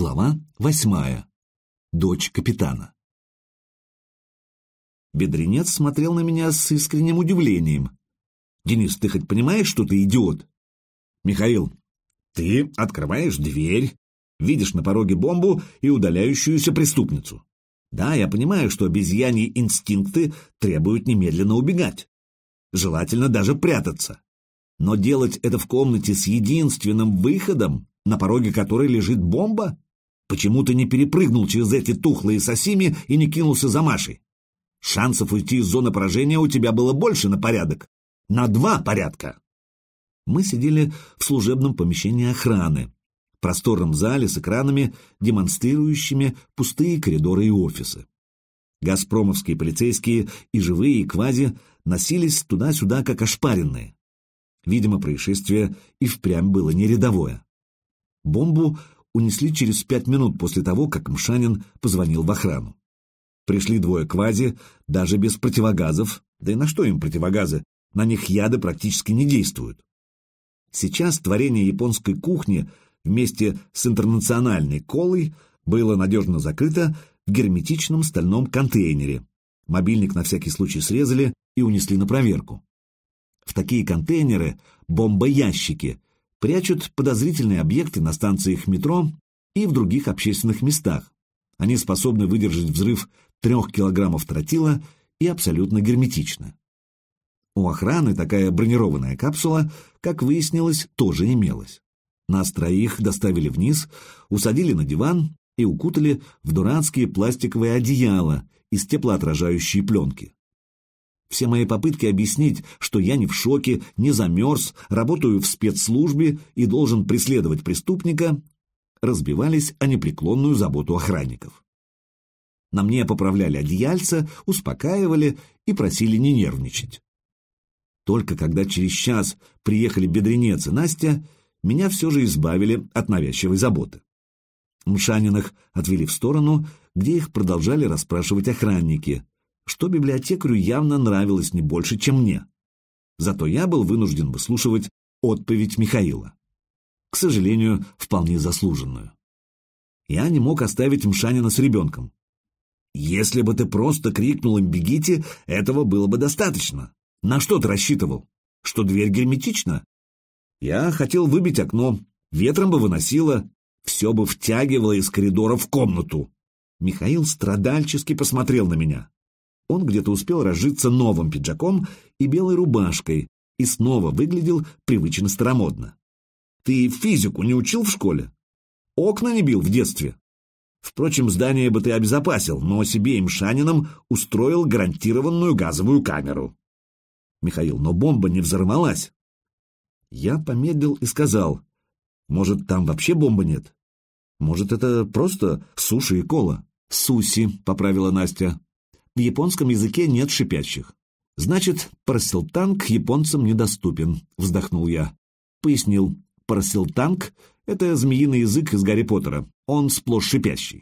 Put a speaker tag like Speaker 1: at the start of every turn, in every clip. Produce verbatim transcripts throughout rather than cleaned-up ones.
Speaker 1: Глава восьмая. Дочь капитана. Бедренец смотрел на меня с искренним удивлением. «Денис, ты хоть понимаешь, что ты идиот?» «Михаил, ты открываешь дверь, видишь на пороге бомбу и удаляющуюся преступницу. Да, я понимаю, что обезьяньи инстинкты требуют немедленно убегать. Желательно даже прятаться. Но делать это в комнате с единственным выходом, на пороге которой лежит бомба? Почему ты не перепрыгнул через эти тухлые сосими и не кинулся за Машей? Шансов уйти из зоны поражения у тебя было больше на порядок. На два порядка. Мы сидели в служебном помещении охраны, просторном зале с экранами, демонстрирующими пустые коридоры и офисы. Газпромовские полицейские и живые, и квази носились туда-сюда, как ошпаренные. Видимо, происшествие и впрямь было не рядовое. Бомбу унесли через пять минут после того, как Мшанин позвонил в охрану. Пришли двое квази, даже без противогазов, да и на что им противогазы, на них яды практически не действуют. Сейчас творение японской кухни вместе с интернациональной колой было надежно закрыто в герметичном стальном контейнере. Мобильник на всякий случай срезали и унесли на проверку. В такие контейнеры, бомбоящики, прячут подозрительные объекты на станциях метро и в других общественных местах. Они способны выдержать взрыв трех килограммов тротила и абсолютно герметичны. У охраны такая бронированная капсула, как выяснилось, тоже имелась. Нас троих доставили вниз, усадили на диван и укутали в дурацкие пластиковые одеяла из теплоотражающей пленки. Все мои попытки объяснить, что я не в шоке, не замерз, работаю в спецслужбе и должен преследовать преступника, разбивались о непреклонную заботу охранников. На мне поправляли одеяльца, успокаивали и просили не нервничать. Только когда через час приехали Бедренец и Настя, меня все же избавили от навязчивой заботы. Мшаниных отвели в сторону, где их продолжали расспрашивать охранники, что библиотекарю явно нравилось не больше, чем мне. Зато я был вынужден выслушивать отповедь Михаила. К сожалению, вполне заслуженную. Я не мог оставить Мшанина с ребенком. Если бы ты просто крикнул им «бегите», этого было бы достаточно. На что ты рассчитывал? Что дверь герметична? Я хотел выбить окно, ветром бы выносило, все бы втягивало из коридора в комнату. Михаил страдальчески посмотрел на меня. Он где-то успел разжиться новым пиджаком и белой рубашкой и снова выглядел привычно старомодно. Ты физику не учил в школе? Окна не бил в детстве? Впрочем, здание бы ты обезопасил, но себе и Мшанинам устроил гарантированную газовую камеру. Михаил, но бомба не взорвалась. Я помедлил и сказал, может, там вообще бомбы нет? Может, это просто суши и кола? Суси, поправила Настя. В японском языке нет шипящих. Значит, парсилтанг японцам недоступен, вздохнул я. Пояснил, парсилтанг — это змеиный язык из Гарри Поттера, он сплошь шипящий.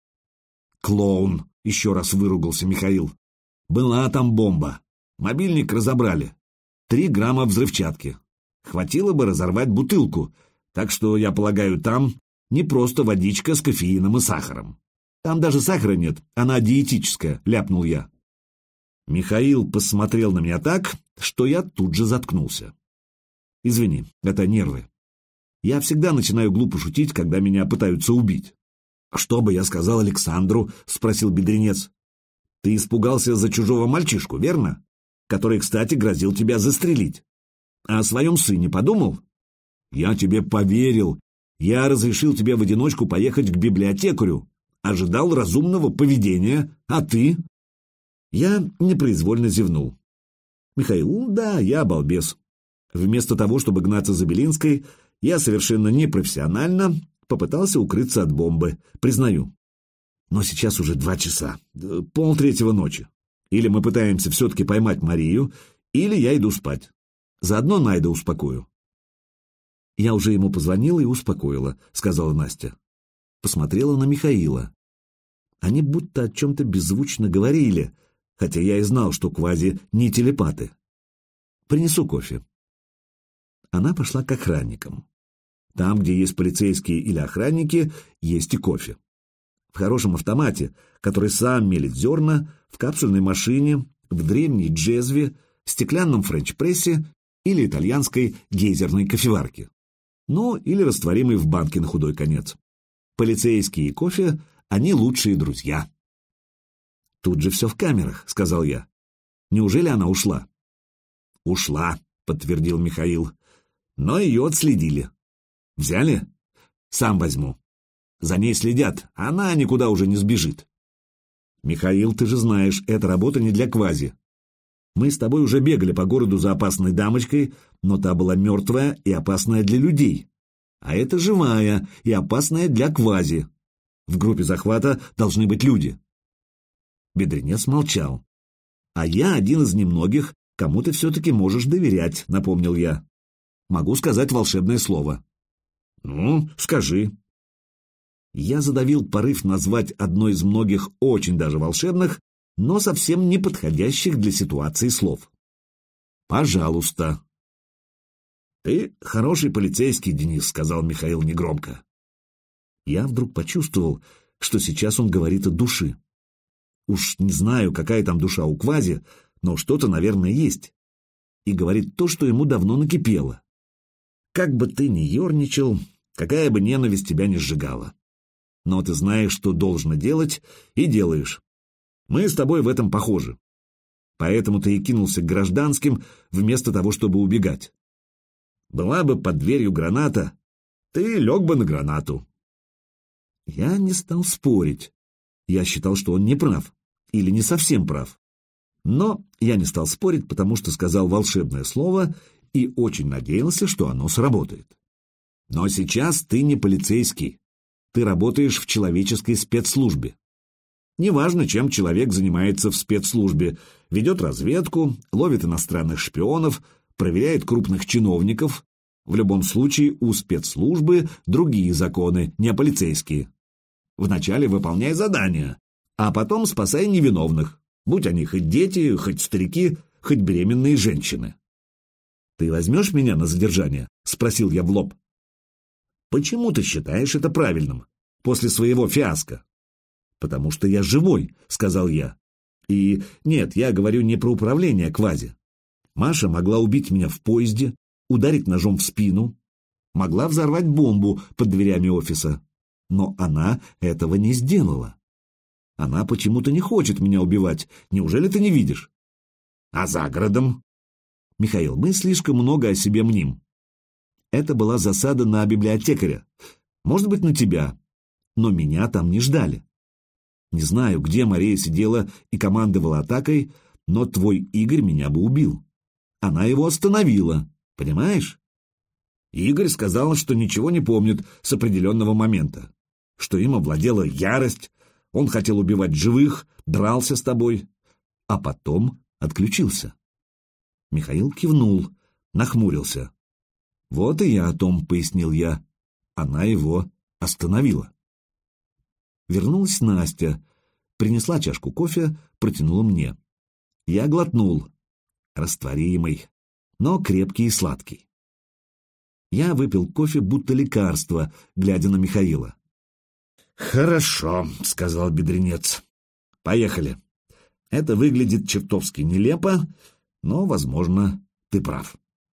Speaker 1: Клоун, еще раз выругался Михаил. Была там бомба. Мобильник разобрали. Три грамма взрывчатки. Хватило бы разорвать бутылку, так что, я полагаю, там не просто водичка с кофеином и сахаром. Там даже сахара нет, она диетическая, ляпнул я. Михаил посмотрел на меня так, что я тут же заткнулся. Извини, это нервы. Я всегда начинаю глупо шутить, когда меня пытаются убить. Что бы я сказал Александру? Спросил Бедренец. Ты испугался за чужого мальчишку, верно? Который, кстати, грозил тебя застрелить. А о своем сыне подумал? Я тебе поверил. Я разрешил тебе в одиночку поехать к библиотекарю. Ожидал разумного поведения, а ты? Я непроизвольно зевнул. Михаил, да, я балбес. Вместо того, чтобы гнаться за Белинской, я совершенно непрофессионально попытался укрыться от бомбы, признаю. Но сейчас уже два часа, полтретьего ночи. Или мы пытаемся все-таки поймать Марию, или я иду спать. Заодно Найда успокою. Я уже ему позвонила и успокоила, сказала Настя. Посмотрела на Михаила. Они будто о чем-то беззвучно говорили, хотя я и знал, что квази не телепаты. Принесу кофе. Она пошла к охранникам. Там, где есть полицейские или охранники, есть и кофе. В хорошем автомате, который сам мелит зерна, в капсульной машине, в древней джезве, стеклянном френч-прессе или итальянской гейзерной кофеварке. Ну, или растворимый в банке на худой конец. Полицейские и кофе — они лучшие друзья. «Тут же все в камерах», — сказал я. «Неужели она ушла?» «Ушла», — подтвердил Михаил. «Но ее отследили». «Взяли?» «Сам возьму. За ней следят, она никуда уже не сбежит». «Михаил, ты же знаешь, эта работа не для квази. Мы с тобой уже бегали по городу за опасной дамочкой, но та была мертвая и опасная для людей. А это живая и опасная для квази. В группе захвата должны быть люди». Бедренец молчал. «А я один из немногих, кому ты все-таки можешь доверять», — напомнил я. «Могу сказать волшебное слово». «Ну, скажи». Я задавил порыв назвать одно из многих очень даже волшебных, но совсем не подходящих для ситуации слов. «Пожалуйста». «Ты хороший полицейский, Денис», — сказал Михаил негромко. Я вдруг почувствовал, что сейчас он говорит от души. Уж не знаю, какая там душа у квази, но что-то, наверное, есть. И говорит то, что ему давно накипело. Как бы ты ни ерничал, какая бы ненависть тебя ни сжигала. Но ты знаешь, что должно делать, и делаешь. Мы с тобой в этом похожи. Поэтому ты и кинулся к гражданским, вместо того, чтобы убегать. Была бы под дверью граната, ты лег бы на гранату. Я не стал спорить. Я считал, что он не прав. Или не совсем прав. Но я не стал спорить, потому что сказал волшебное слово и очень надеялся, что оно сработает. Но сейчас ты не полицейский. Ты работаешь в человеческой спецслужбе. Неважно, чем человек занимается в спецслужбе. Ведет разведку, ловит иностранных шпионов, проверяет крупных чиновников. В любом случае у спецслужбы другие законы, не полицейские. Вначале выполняй задания, а потом спасай невиновных, будь они хоть дети, хоть старики, хоть беременные женщины. «Ты возьмешь меня на задержание?» — спросил я в лоб. «Почему ты считаешь это правильным, после своего фиаско?» «Потому что я живой», — сказал я. «И нет, я говорю не про управление квази. Маша могла убить меня в поезде, ударить ножом в спину, могла взорвать бомбу под дверями офиса. Но она этого не сделала. Она почему-то не хочет меня убивать. Неужели ты не видишь? А за городом? Михаил, мы слишком много о себе мним. Это была засада на библиотекаря. Может быть, на тебя. Но меня там не ждали. Не знаю, где Мария сидела и командовала атакой, но твой Игорь меня бы убил. Она его остановила. Понимаешь? Игорь сказал, что ничего не помнит с определенного момента. Что им овладела ярость, он хотел убивать живых, дрался с тобой, а потом отключился. Михаил кивнул, нахмурился. Вот и я о том, пояснил я. Она его остановила. Вернулась Настя, принесла чашку кофе, протянула мне. Я глотнул. Растворимый, но крепкий и сладкий. Я выпил кофе, будто лекарство, глядя на Михаила. «Хорошо», — сказал Бедренец. «Поехали. Это выглядит чертовски нелепо, но, возможно, ты прав».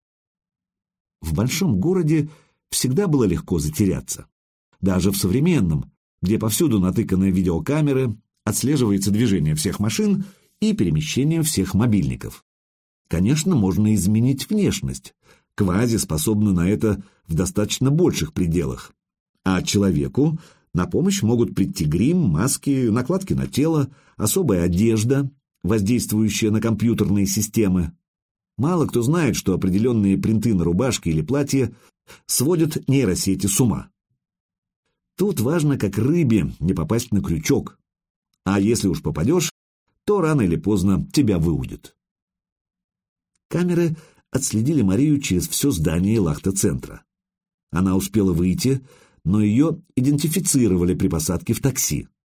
Speaker 1: В большом городе всегда было легко затеряться. Даже в современном, где повсюду натыканы видеокамеры, отслеживается движение всех машин и перемещение всех мобильников. Конечно, можно изменить внешность. Квази способны на это в достаточно больших пределах. А человеку на помощь могут прийти грим, маски, накладки на тело, особая одежда, воздействующая на компьютерные системы. Мало кто знает, что определенные принты на рубашке или платье сводят нейросети с ума. Тут важно, как рыбе, не попасть на крючок. А если уж попадешь, то рано или поздно тебя выудят. Камеры отследили Марию через все здание Лахта-центра. Она успела выйти, но ее идентифицировали при посадке в такси.